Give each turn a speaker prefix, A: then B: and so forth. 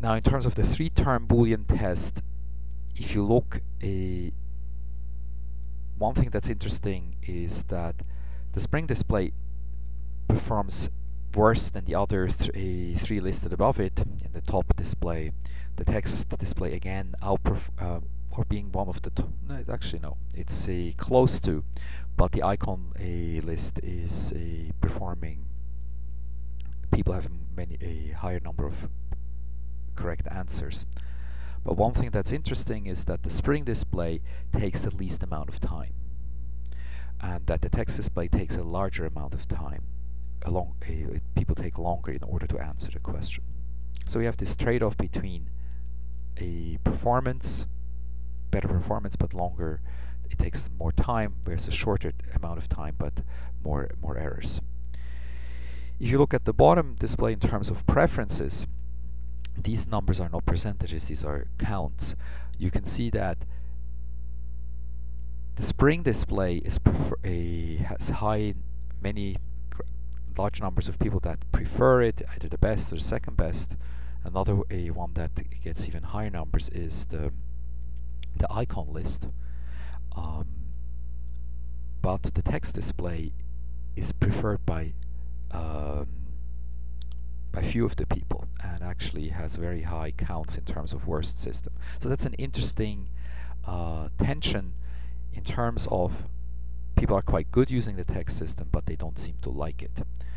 A: Now, in terms of the three-term Boolean test, if you look, one thing that's interesting is that the Spring Display performs worse than the other three listed above it in the top display. The text display again or being one of the top. No, actually no, it's close to, but the icon list is performing. People have a higher number of correct answers. But one thing that's interesting is that the Spring Display takes the least amount of time, and that the text display takes a larger amount of time. People take longer in order to answer the question. So we have this trade-off between a better performance, but longer. It takes more time, whereas a shorter amount of time, but more errors. If you look at the bottom display in terms of preferences, these numbers are not percentages; these are counts. You can see that the Spring Display has many large numbers of people that prefer it, either the best or the second best. Another one that gets even higher numbers is the icon list. Um, but the text display is preferred um, by few of the people, and actually has very high counts in terms of worst system. So that's an interesting tension in terms of people are quite good using the text system, but they don't seem to like it.